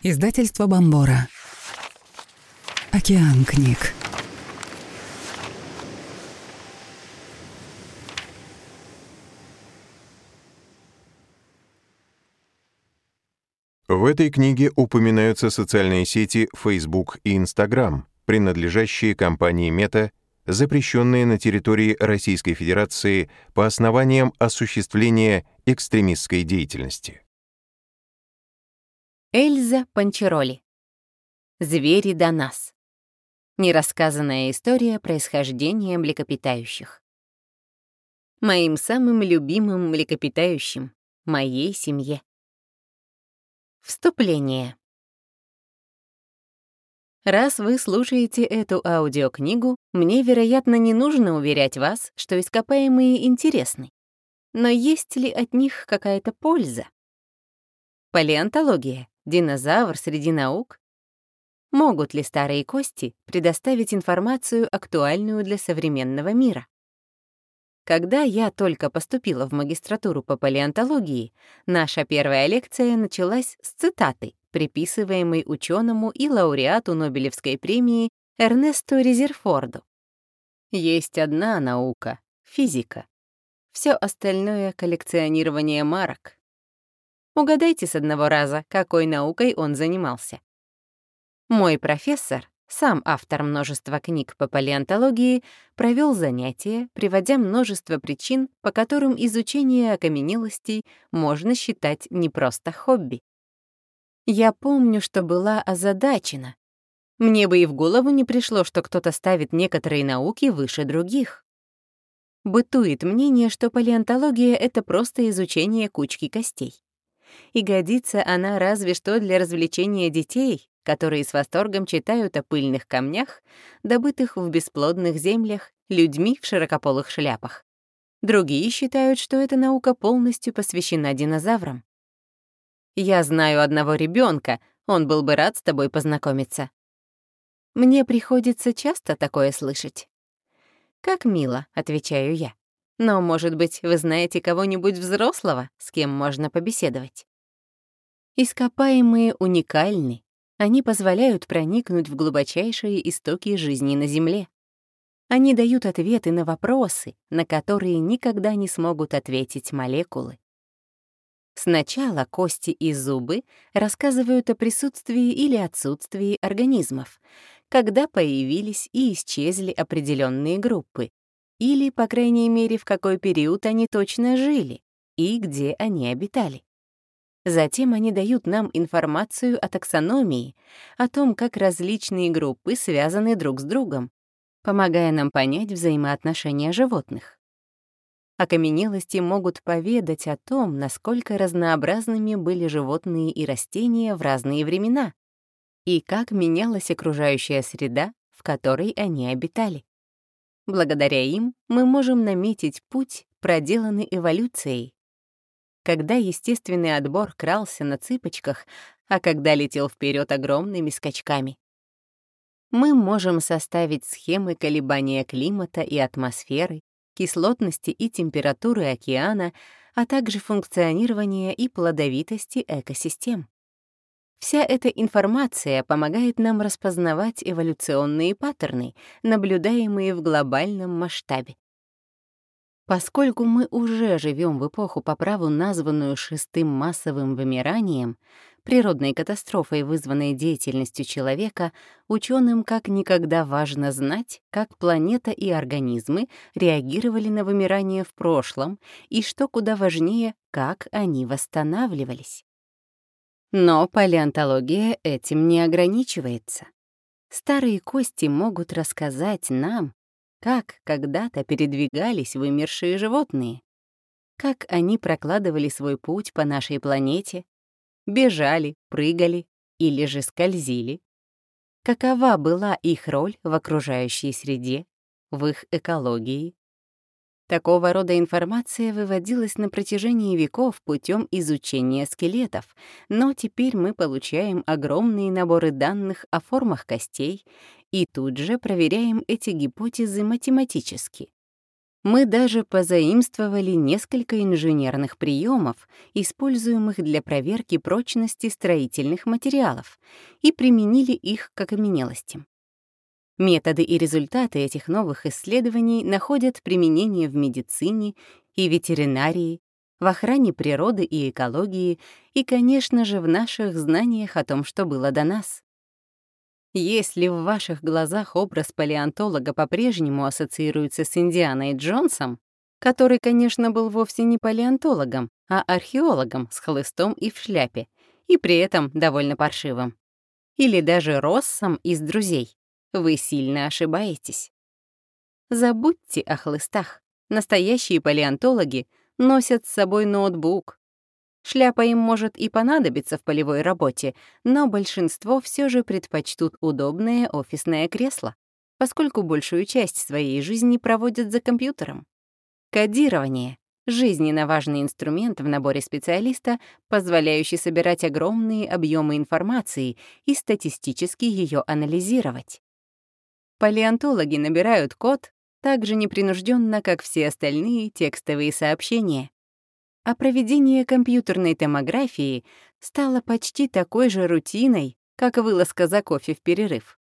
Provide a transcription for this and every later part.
Издательство Бомбора. Океан книг. В этой книге упоминаются социальные сети Facebook и Instagram, принадлежащие компании Meta, запрещенные на территории Российской Федерации по основаниям осуществления экстремистской деятельности. Эльза Панчероли. Звери до нас. Нерассказанная история происхождения млекопитающих. Моим самым любимым млекопитающим, моей семье. Вступление. Раз вы слушаете эту аудиокнигу, мне, вероятно, не нужно уверять вас, что ископаемые интересны. Но есть ли от них какая-то польза? Палеонтология. Динозавр среди наук? Могут ли старые кости предоставить информацию, актуальную для современного мира? Когда я только поступила в магистратуру по палеонтологии, наша первая лекция началась с цитаты, приписываемой учёному и лауреату Нобелевской премии Эрнесту Резерфорду. Есть одна наука — физика. Всё остальное — коллекционирование марок. Угадайте с одного раза, какой наукой он занимался. Мой профессор, сам автор множества книг по палеонтологии, провел занятия, приводя множество причин, по которым изучение окаменелостей можно считать не просто хобби. Я помню, что была озадачена. Мне бы и в голову не пришло, что кто-то ставит некоторые науки выше других. Бытует мнение, что палеонтология — это просто изучение кучки костей. И годится она разве что для развлечения детей, которые с восторгом читают о пыльных камнях, добытых в бесплодных землях людьми в широкополых шляпах. Другие считают, что эта наука полностью посвящена динозаврам. Я знаю одного ребенка, он был бы рад с тобой познакомиться. Мне приходится часто такое слышать. «Как мило», — отвечаю я. «Но, может быть, вы знаете кого-нибудь взрослого, с кем можно побеседовать?» Ископаемые уникальны. Они позволяют проникнуть в глубочайшие истоки жизни на Земле. Они дают ответы на вопросы, на которые никогда не смогут ответить молекулы. Сначала кости и зубы рассказывают о присутствии или отсутствии организмов, когда появились и исчезли определенные группы, или, по крайней мере, в какой период они точно жили и где они обитали. Затем они дают нам информацию о таксономии, о том, как различные группы связаны друг с другом, помогая нам понять взаимоотношения животных. Окаменелости могут поведать о том, насколько разнообразными были животные и растения в разные времена, и как менялась окружающая среда, в которой они обитали. Благодаря им мы можем наметить путь, проделанный эволюцией. Когда естественный отбор крался на цыпочках, а когда летел вперед огромными скачками. Мы можем составить схемы колебания климата и атмосферы, кислотности и температуры океана, а также функционирования и плодовитости экосистем. Вся эта информация помогает нам распознавать эволюционные паттерны, наблюдаемые в глобальном масштабе. Поскольку мы уже живем в эпоху, по праву названную шестым массовым вымиранием, природной катастрофой, вызванной деятельностью человека, ученым как никогда важно знать, как планета и организмы реагировали на вымирание в прошлом и, что куда важнее, как они восстанавливались. Но палеонтология этим не ограничивается. Старые кости могут рассказать нам, как когда-то передвигались вымершие животные, как они прокладывали свой путь по нашей планете, бежали, прыгали или же скользили, какова была их роль в окружающей среде, в их экологии. Такого рода информация выводилась на протяжении веков путем изучения скелетов, но теперь мы получаем огромные наборы данных о формах костей и тут же проверяем эти гипотезы математически. Мы даже позаимствовали несколько инженерных приемов, используемых для проверки прочности строительных материалов, и применили их к окаменелостям. Методы и результаты этих новых исследований находят применение в медицине и ветеринарии, в охране природы и экологии и, конечно же, в наших знаниях о том, что было до нас. Если в ваших глазах образ палеонтолога по-прежнему ассоциируется с Индианой Джонсом, который, конечно, был вовсе не палеонтологом, а археологом с хлыстом и в шляпе, и при этом довольно паршивым, или даже Россом из «Друзей», вы сильно ошибаетесь. Забудьте о хлыстах. Настоящие палеонтологи носят с собой ноутбук. Шляпа им может и понадобиться в полевой работе, но большинство все же предпочтут удобное офисное кресло, поскольку большую часть своей жизни проводят за компьютером. Кодирование — жизненно важный инструмент в наборе специалиста, позволяющий собирать огромные объемы информации и статистически ее анализировать. Палеонтологи набирают код так же непринужденно, как все остальные текстовые сообщения. А проведение компьютерной томографии стало почти такой же рутиной, как вылазка за кофе в перерыв.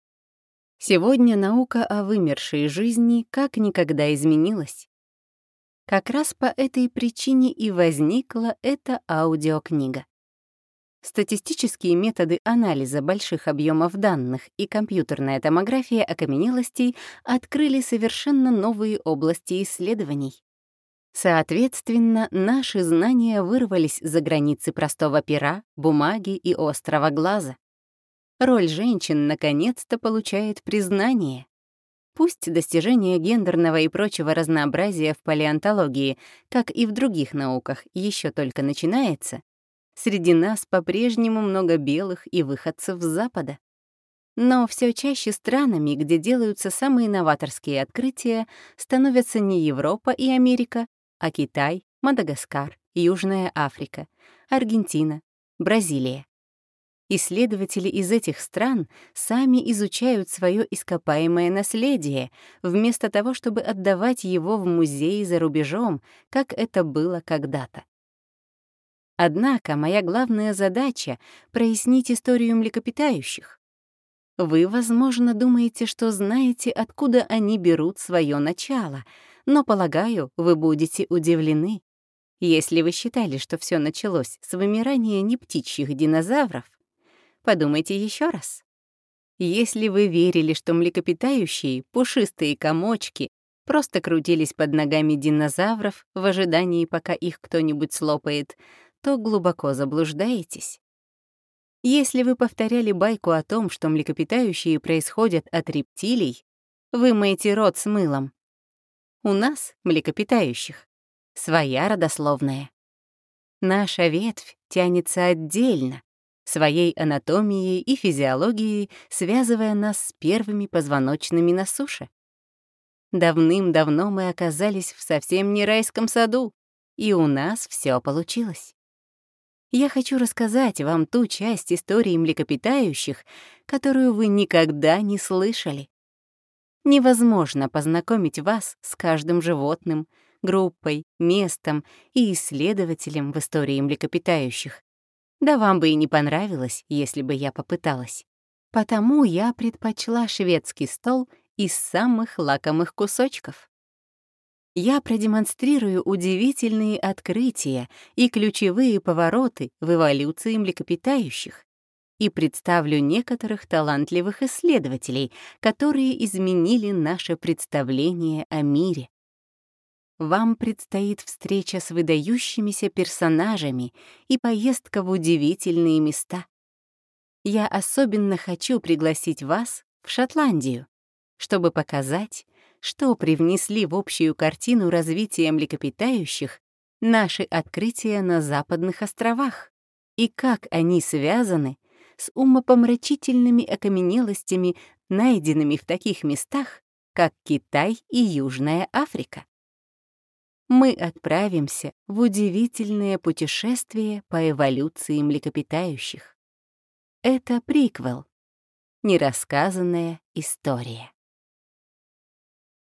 Сегодня наука о вымершей жизни как никогда изменилась. Как раз по этой причине и возникла эта аудиокнига. Статистические методы анализа больших объемов данных и компьютерная томография окаменелостей открыли совершенно новые области исследований. Соответственно, наши знания вырвались за границы простого пера, бумаги и острого глаза. Роль женщин наконец-то получает признание. Пусть достижение гендерного и прочего разнообразия в палеонтологии, как и в других науках, еще только начинается, среди нас по-прежнему много белых и выходцев с Запада. Но все чаще странами, где делаются самые новаторские открытия, становятся не Европа и Америка, а Китай, Мадагаскар, Южная Африка, Аргентина, Бразилия. Исследователи из этих стран сами изучают свое ископаемое наследие, вместо того, чтобы отдавать его в музеи за рубежом, как это было когда-то. Однако моя главная задача — прояснить историю млекопитающих. Вы, возможно, думаете, что знаете, откуда они берут свое начало, но, полагаю, вы будете удивлены. Если вы считали, что все началось с вымирания нептичьих динозавров, подумайте еще раз. Если вы верили, что млекопитающие, пушистые комочки, просто крутились под ногами динозавров в ожидании, пока их кто-нибудь слопает, то глубоко заблуждаетесь. Если вы повторяли байку о том, что млекопитающие происходят от рептилий, вымойте рот с мылом. У нас, млекопитающих, своя родословная. Наша ветвь тянется отдельно, своей анатомией и физиологией, связывая нас с первыми позвоночными на суше. Давным-давно мы оказались в совсем не райском саду, и у нас все получилось. Я хочу рассказать вам ту часть истории млекопитающих, которую вы никогда не слышали. Невозможно познакомить вас с каждым животным, группой, местом и исследователем в истории млекопитающих. Да вам бы и не понравилось, если бы я попыталась. Потому я предпочла шведский стол из самых лакомых кусочков. Я продемонстрирую удивительные открытия и ключевые повороты в эволюции млекопитающих и представлю некоторых талантливых исследователей, которые изменили наше представление о мире. Вам предстоит встреча с выдающимися персонажами и поездка в удивительные места. Я особенно хочу пригласить вас в Шотландию, чтобы показать, что привнесли в общую картину развития млекопитающих наши открытия на Западных островах и как они связаны с умопомрачительными окаменелостями, найденными в таких местах, как Китай и Южная Африка. Мы отправимся в удивительное путешествие по эволюции млекопитающих. Это приквел, нерассказанная история.